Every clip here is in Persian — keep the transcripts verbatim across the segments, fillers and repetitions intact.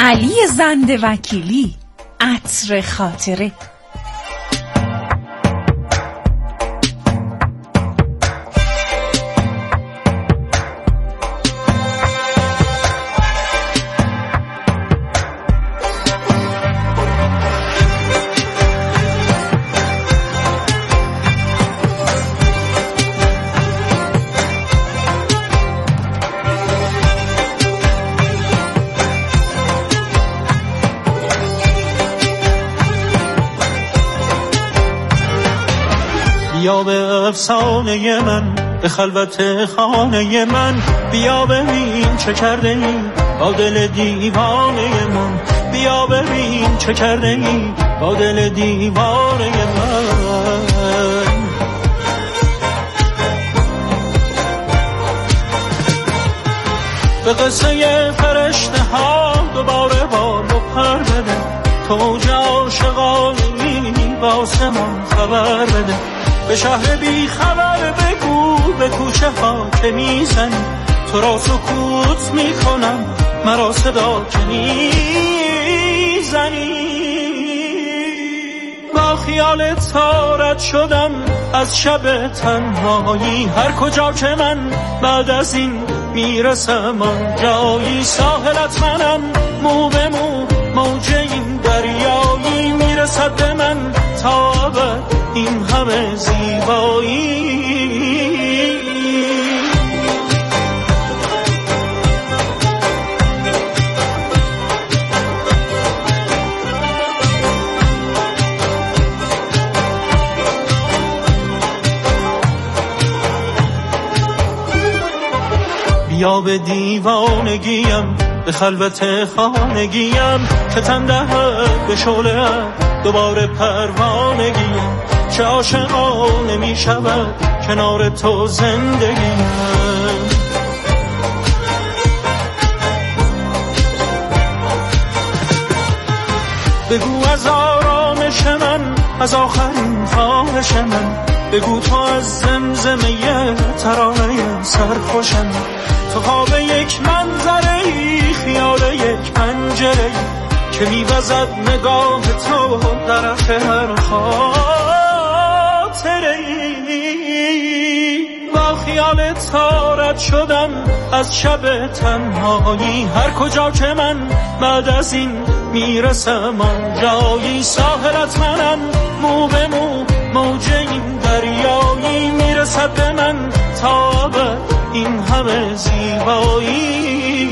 علی زنده وکیلی، عطر خاطره. بیا به افسانه من، به خلوت خانه من، بیا ببین چه کرده ای با دل دیوانه من، بیا ببین چه کرده ای با دل دیوانه من. به قصه فرشته ها دوباره بال و پر بده، توج عاشقانی با آسمان خبر بده، به شهر بی خبر بگو به کوچه ها که میزنی، تو را سکوت میکنم مرا صدا که میزنی. با خیال تارت شدم از شب تنهایی، هر کجا که من بعد از این میرسم آنجایی، ساحلت منم مو به مو موج این دریایی، میرسد به من تا ابد این همه زیبایی. بیا به دیوانگیم، به خلوت خانگیم، که تن دهد به شعله دوباره پروانگیم، چه عاشقانه می شود کنار تو زندگیم. بگو از آرامش من، از آخرین خواهش من، بگو تو از زمزمه ترانه سرخوشم، تو خواب یک منظره ای، خیال یک پنجره ای که میوزد نگاه تو طرف هر خاطره ای. با خیال تارت شدم از شب تنهایی، هر کجا که من بعد از این میرسم آنجایی، ساحلت منم مو به مو موج این دریایی، میرسد به من تا ابد این همه زیبایی.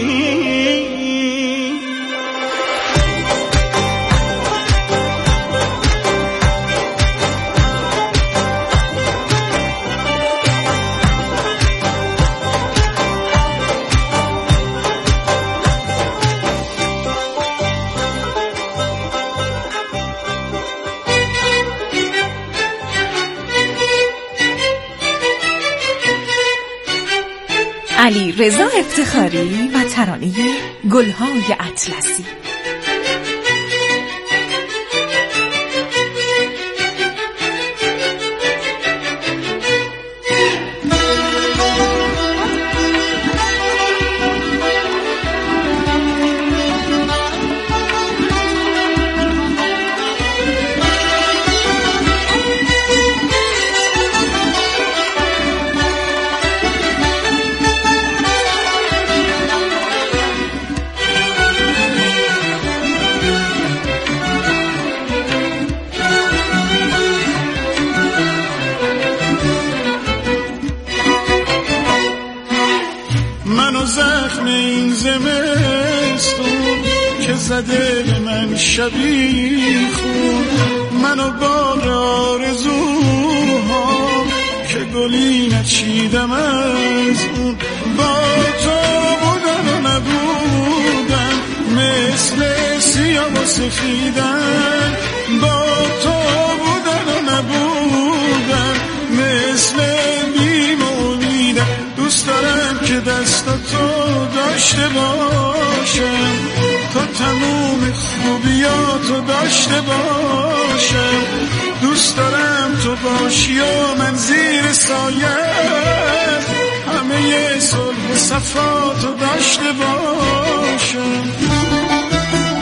علی رضا افتخاری و ترانه گلهای اطلسی. منو زخم این زمستون که زده به من شبی خون، منو بار آرزوها که گلی نچیدم از اون، با تو بودن و نبودن مثل سیاه و سفیدن، با تو بودن و نبودن مثل بیم و امیدن. دوست دارم که دستاتو داشته باشم، تا تموم خوبیاتو داشته باشم، دوست دارم تو باشی و من زیر سایت همه صلح و صفاتو داشته باشم.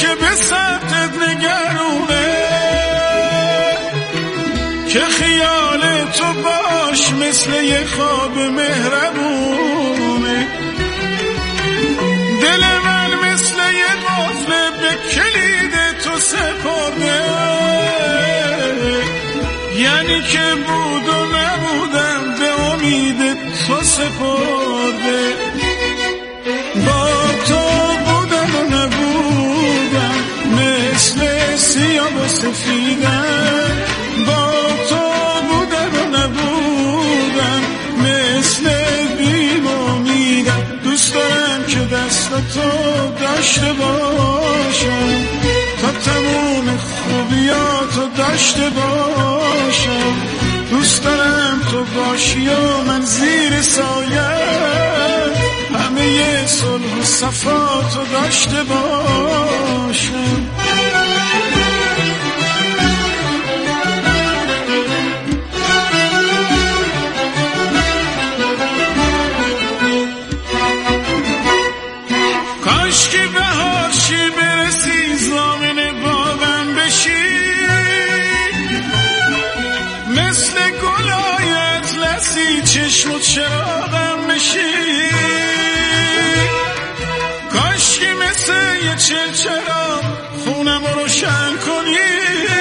که به سمتت نگرونه، که خیال تو باش مثل یه خواب مهربونه. دل من مثل یه قفل به کلید تو سپرده، یعنی که بود و نبودم به امید تو سپرده. با تو بودم و نبودم مثل سیاه و سفیدم، با تو بودم و نبودم مثل بیم و امیدم. دوست دارم که دستاتو داشته باشم، تا تموم خوبیاتو داشته باشم. دوست دارم تو باشی و من زیر سایه همه صلح و صفاتو داشته باشم. کاشکی بهار شی برسی زامن باغم بشی، مثل گلای اطلسی چشم و چراغم بشی. کاشکی مثل یه چرچرا خونم رو روشن کنی،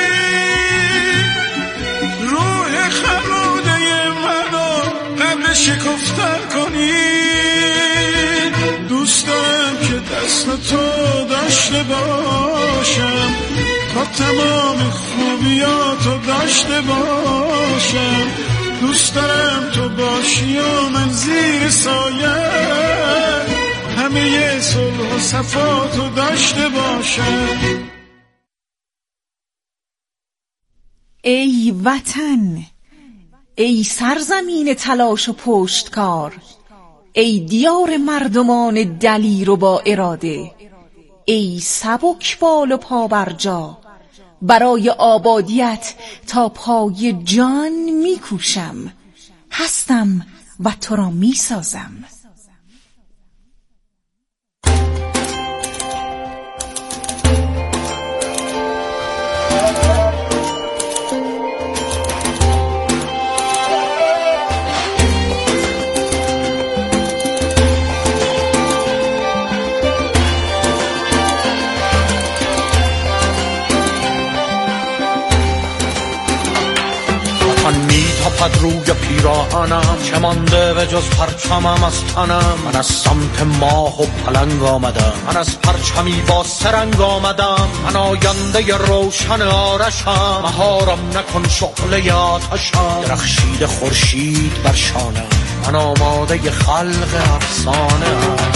روح خموده منو قبل شکفتن کنی. دوست دارم که دست تو داشته باشم، تا تمام خوبیاتو داشته باشم. دوست دارم تو باشی و من زیر سایه همه صلح و صفاتو داشته باشم. ای وطن، ای سرزمین تلاش و پشتکار، ای دیار مردمان دلیر و با اراده، ای سبک بال و پا برجا، برای آبادیت تا پای جان میکوشم. هستم و تو را میسازم. میتپد روی پیراهنم، چه مانده به جز پرچمم از تنم. من از سمت ماه و پلنگ آمدم، من از پرچمی با سرنگ آمدم. من آینده روشن آرشم، مهارم نکن شعله آتشم. درخشید خورشید بر شانم، من آماده خلق افسانه ام.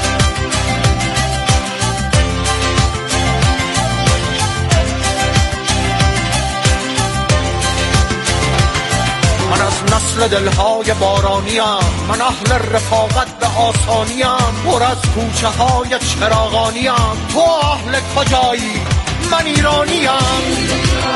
من از نسل دلهای بارانیم، من اهل رفاقت به آسانیم. پر از کوچه های چراغانیم، تو اهل کجایی؟ من ایرانیم.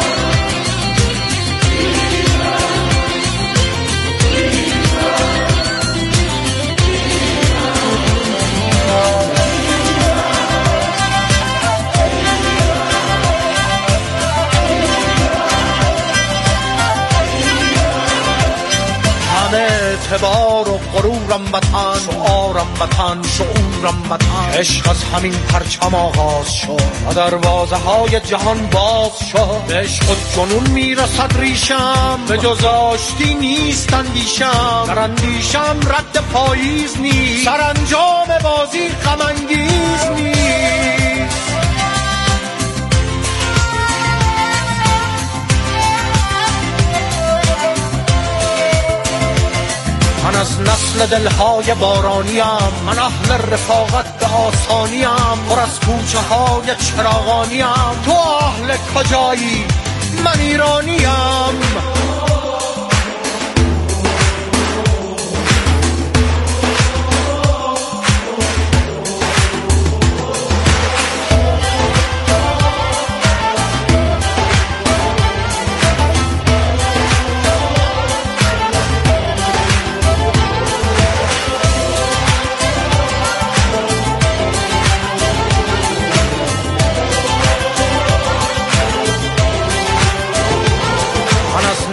اعتبار و غرورم وطن، شعارم وطن، شعورم وطن. عشق از همین پرچم آغاز شد و دروازه های جهان باز شد. به عشق و جنون میرسد ریشم، به جز آشتی نیست اندیشم. در اندیشم رد پاییز نیست، سرانجام بازی غم انگیز نیست. من از نسل دلهای بارانیم، من اهل رفاقت به آسانیم. پر از کوچه های چراغانیم، تو اهل کجایی؟ من ایرانیم.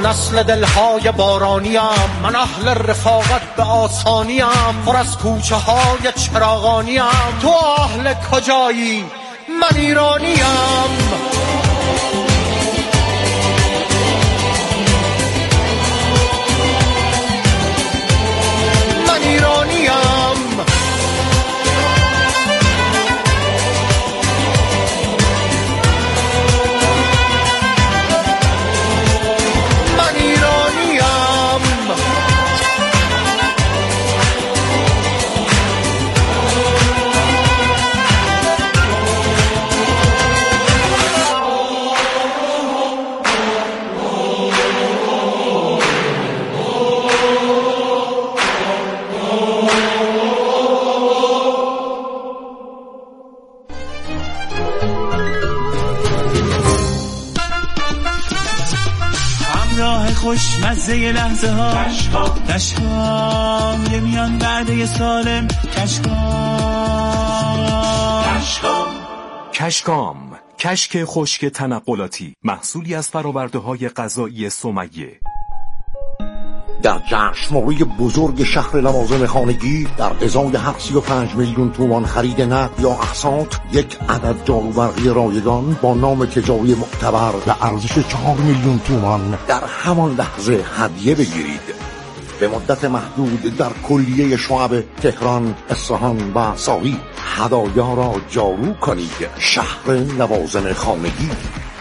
نسل دلهای بارانیم، من اهل رفاقت به آسانیم، پر از کوچه های چراغانیم. تو اهل کجایی؟ من ایرانیم. من ایرانیم. خوشمزه لحظه ها کشکام یه میان بعد سالم کشکام کشکام کشکام کشک خشک تنقلاتی، محصولی از فراورده های غذایی سمیه. در جشنواره بزرگ شهر لوازم خانگی در ازای هر سی و پنج میلیون تومان خرید نقد یا اقساط یک عدد جاروبرقی رایگان با نام تجاری معتبر به ارزش چهار میلیون تومان در همان لحظه هدیه بگیرید. به مدت محدود در کلیه شعب تهران، اصفهان و ساری هدایا را جارو کنید. شهر لوازم خانگی.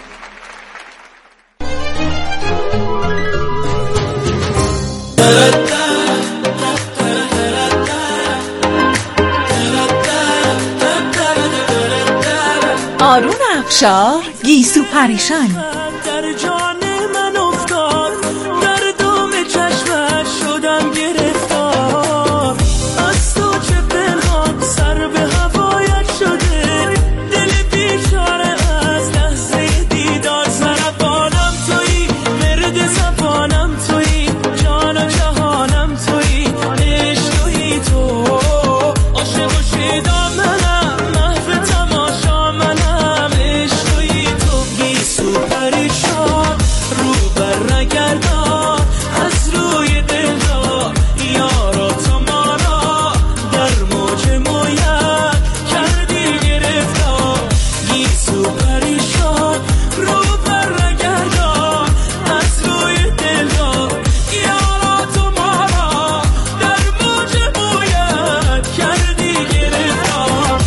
آرون افشار، گیسو پریشان. در جان من افتاد، در دام چشمش شدم گرفتار. از تو چه پنهان سر به هوایت شده، دل بیچاره از لحظه دیدار. سربانم تویی، مرد زبانم تویی، جان و جهانم تویی، عشق تویی تو. عاشق و شیدا منم، محو تماشا منم، عشق تویی تو. گیسو پریشان رو بر نگردان، از روی دلدار یارا تو ما را در موج مویت کردی گرفتار. گیسو پریشان رو بر نگردان، از روی دلدار یارا تو ما را در موج مویت کردی گرفتار.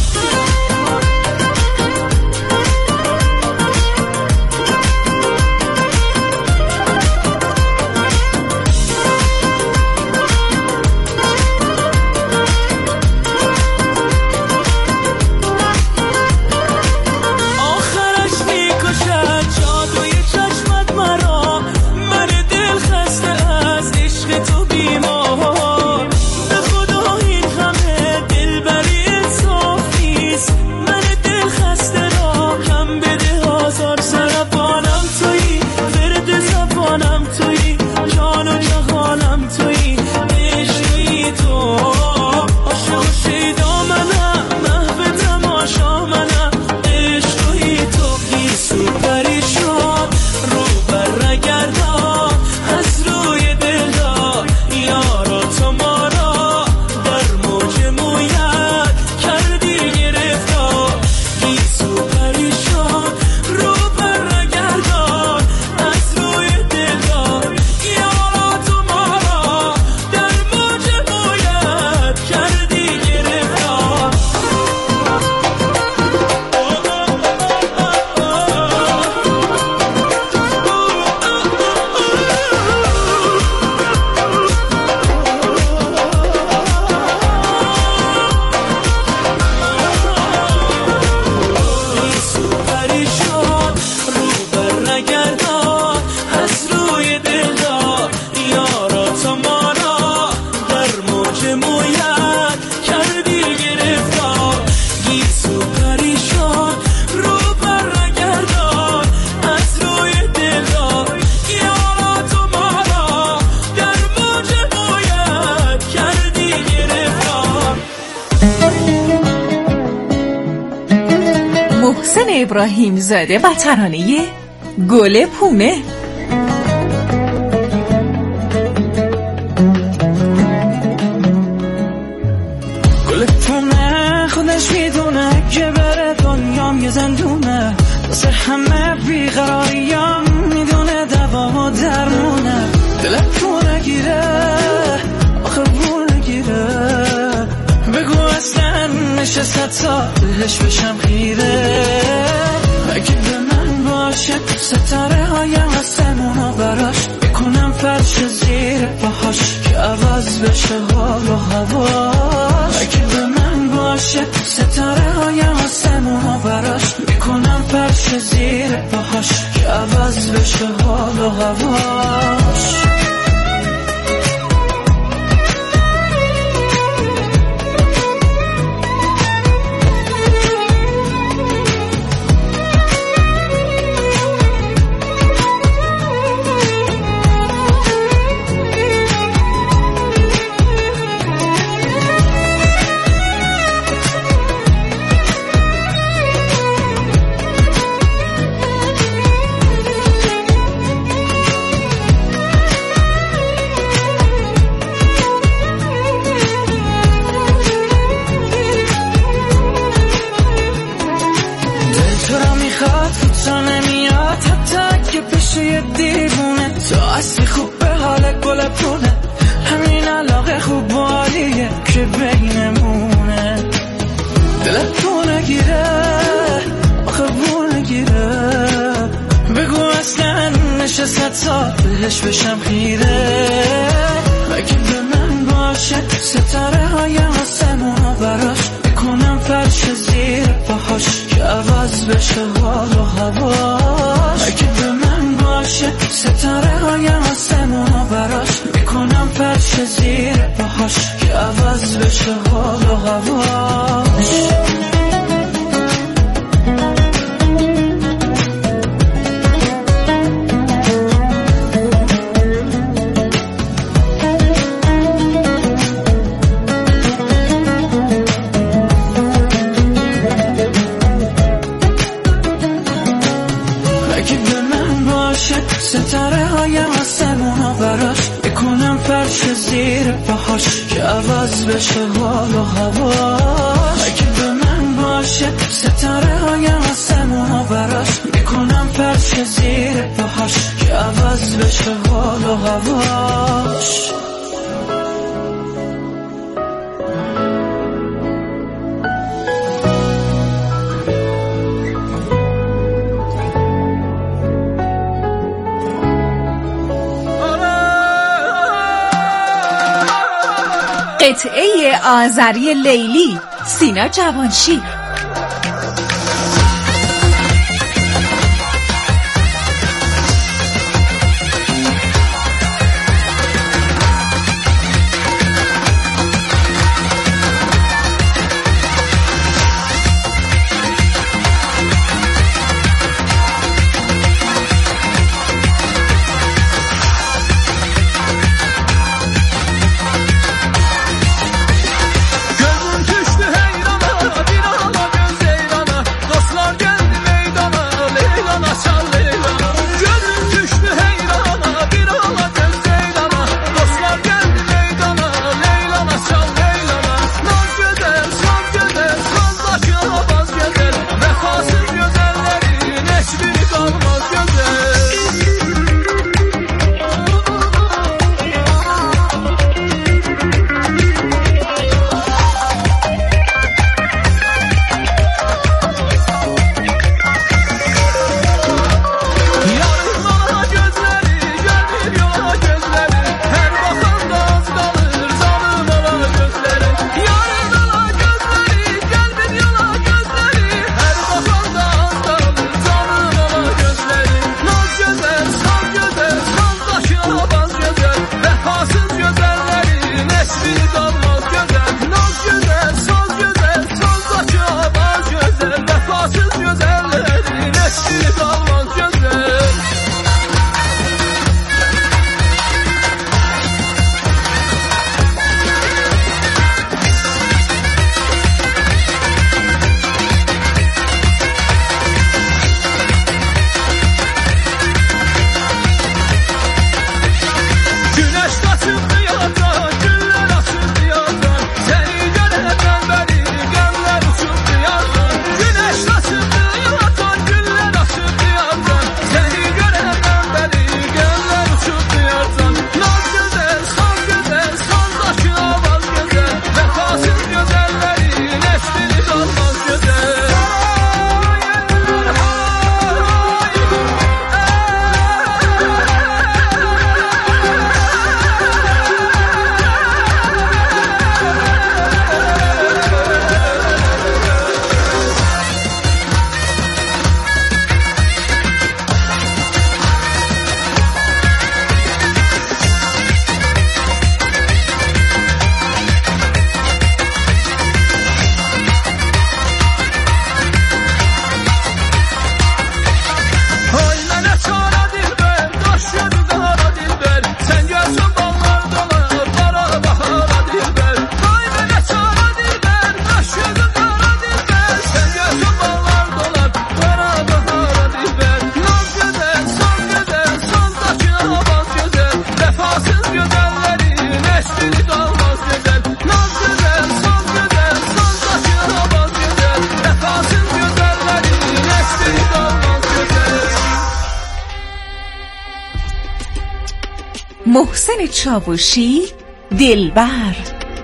آخرش میکشد جادوی چشمت مرا، من دل خسته از عشق تو بیمار. به خدا این همه دلبری انصاف نیست، من دل خسته را کم بده آزار. سربانم تویی، ورد زبانم تویی، جان و جهانم تویی، عشق تویی تو. عاشق و شیدا منم، محو تماشا منم، عشق تویی تو. گیسو پریشان رو بر نگردان، از روی دلدار یارا تو ما را در موج مویت کردی گرفتار. گیسو پریشان رو بر نگردان، از روی دلدار یارا تو ما را در موج مویت کردی گرفتار. گیسو پریشان رو بر نگردان، از روی دلدار یارا تو ما را در موج مویت کردی گرفتار. گیسو پریشان رو بر نگردان، از روی دلدار یارا تو ما را در موج مویت کردی گرفتار. محسن ابراهیم زاده و ترانه گل پونه. که بره دنیام یه زندونه، واسه همه بیقراریم میدونه دوا و درمونه. دلت تو نگیره آخه بو نگیره، بگو اصلا نشست تا دلش بشم خیره. اگه به من باشه ستاره های آسمونا براش بکنم فرش زیر پاهاش که عوض بشه حال و هواش. اگه به من باشه ستاره های آسمونا براش بکنم فرش زیر پاهاش که عوض بشه حال و هواش. اصلی خوب به حال گلتونه، همین علاقه خوب بالیه که بینمونه. دلت تو نگیره آخه بو نگیره، بگو اصلا نشست تا دلش بشم خیره. اگه به من باشه ستاره های آسمونا براش بکنم فرش زیر پاهاش که عوض بشه حال و هواش. اگه به من باشه ستاره های آسمونا براش بکنم فرش زیر پاهاش که عوض بشه حال و هواش. ستاره های آسمونا براش بکنم فرش زیر پاهاش که عوض بشه حال و هواش. اگه به من باشه ستاره های آسمونا براش بکنم فرش زیر پاهاش که عوض بشه حال و هواش. قطعه آذری لیلی، سینا جوانشیر. محسن چاوشی، دلبر.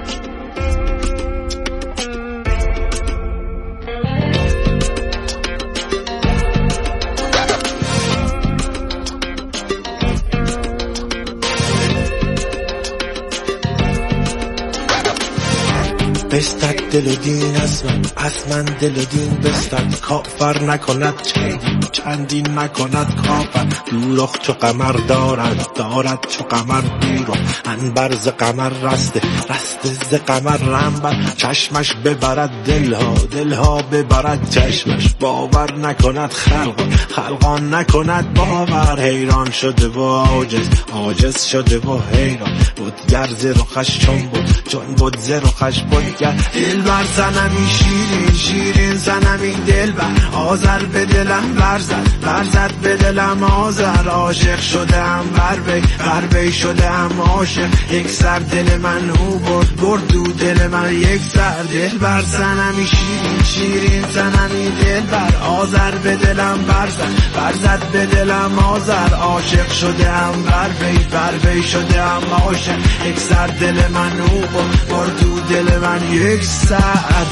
بستد دل و دین از من، از من دل و دین بستد. کافر نکند چندین، چندین نکند کافر. دوراخ چو قمر دارد، دارد چو قمر دورم. انبر ز قمر رسته، رسته ز قمر رنبر. چشمش ببرد دلها، دلها ببرد چشمش. باور نکند خلقان، خلقان نکند باور. حیران شده و عاجز، عاجز شده و حیران. بودگر ز رخش چون بود، چون بود ز رخش بودگر. دلبر زنمی شیرین، شیرین زنمی دلبر. آذر به دلم برزد، برزد به دلم آذر. عاشق شدم بر وی، بر وی شدم عاشق. یک سر دل من او برد، برد دو دل من یک سر. دلبر زنمی شیرین، شیرین زنمی دلبر. آذر به دلم برزد، برزد به دلم آذر. عاشق شدم بر وی، بر وی شدم عاشق. یک سر دل من او برد، برد دو دل من یک ساعت.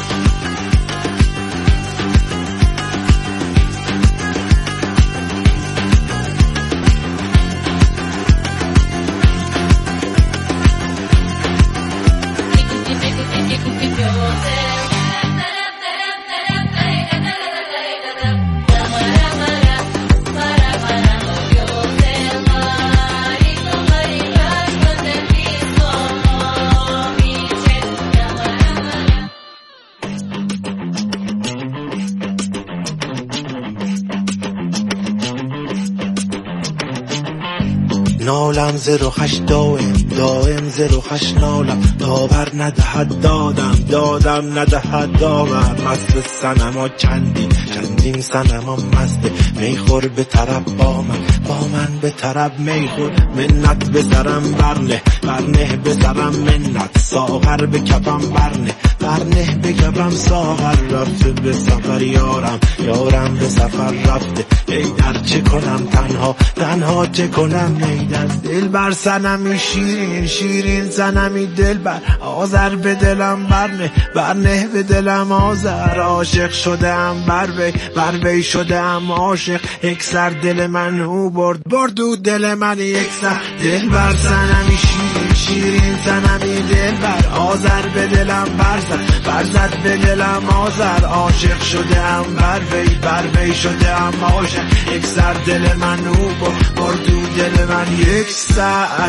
نالم ز رخش دائم، دائم ز رخش نالم. داور ندهد دادم، دادم ندهد داور. مست صنما چندین، چندین صنما مسته. میخور به طرب با من، با من به طرب میخور. منت به سرم برنه، برنه به سرم منت. ساغر به کفم برنه، برنه به کفم ساغر. رفته به سفر یارم، یارم به سفر رفته. ای در چه کنم تنها، تنها چه کنم نیدر. دلبر صنمی شیرین، شیرین صنمی دلبر. آذر به دلم برنه، برنه به دلم آذر. عاشق شدم بر وی، بر وی شدم عاشق. یک سر دل من او برد، برد دو دل من یک سر. دلبر صنمی شیرین، شیرین صنمی دلبر. آذر به دلم برزد، برزد به دلم آذر. عاشق شدم بر وی، بر وی شدم عاشق. یک سر دل من او برد، برد دو دل من یک سر.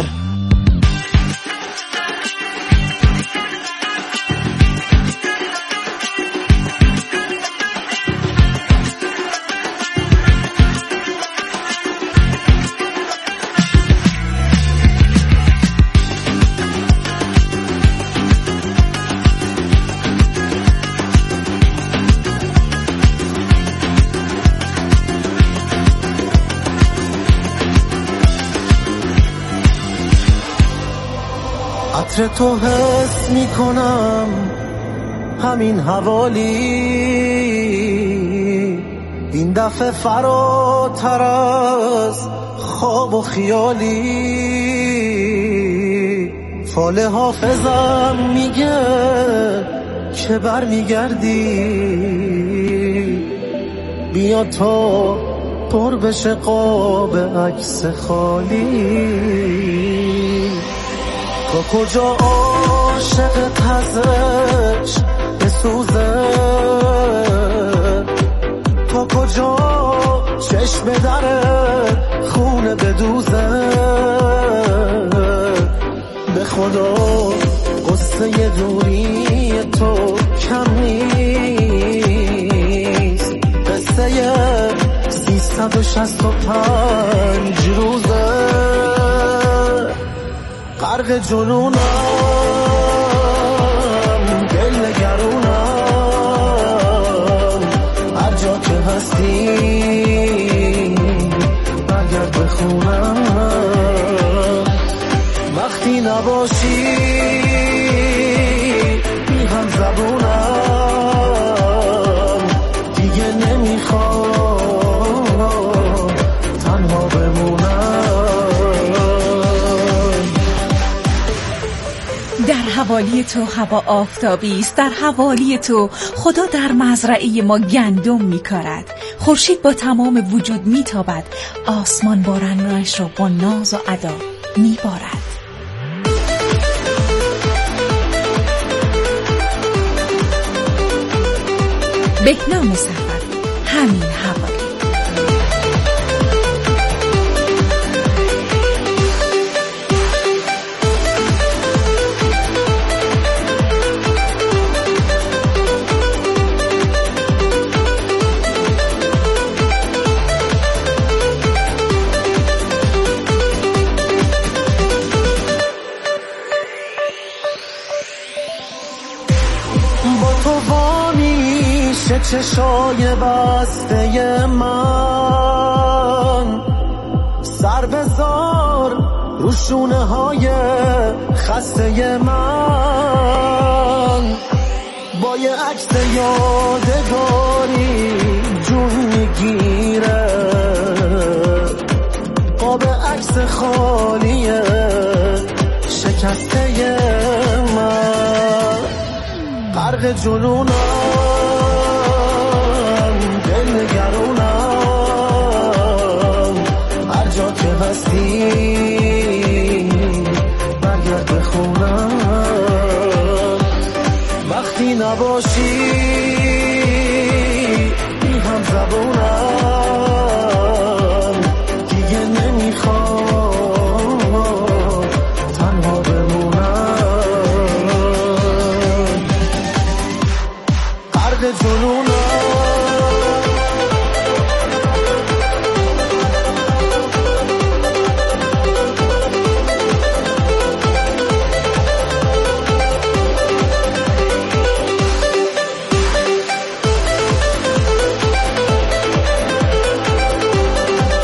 عطر تو حس می کنم همین حوالی. این دفعه فراتر از خواب و خیالی. فال حافظم میگه که بر میگردی. بیا تا پر بشه قاب عکس خالی. تا کجا عاشق پزش بسوزه، تا کجا چشم داره خونه بدوزه. به خدا قصه دوری تو کم نیست. قصه سیصد و شصت و پنج روزه. غرق جنونم، دل نگرونم. هر جا که هستی اگر بخونم. وقتی نباشی بی هم زبونم. دیگه نمیخوام تنها بمونم. حوالی تو هوا آفتابی است، در حوالی تو خدا در مزرعه ما گندم میکارد، خورشید با تمام وجود میتابد، آسمان بارانش را با ناز و ادا میبارد. بهنام سفر، همین حوالی. چشای بسته من سر بزار رو شونه های خسته من، با یه عکس یادگاری جون میگیره، قاب عکس خالی شکسته من، غرق جنونم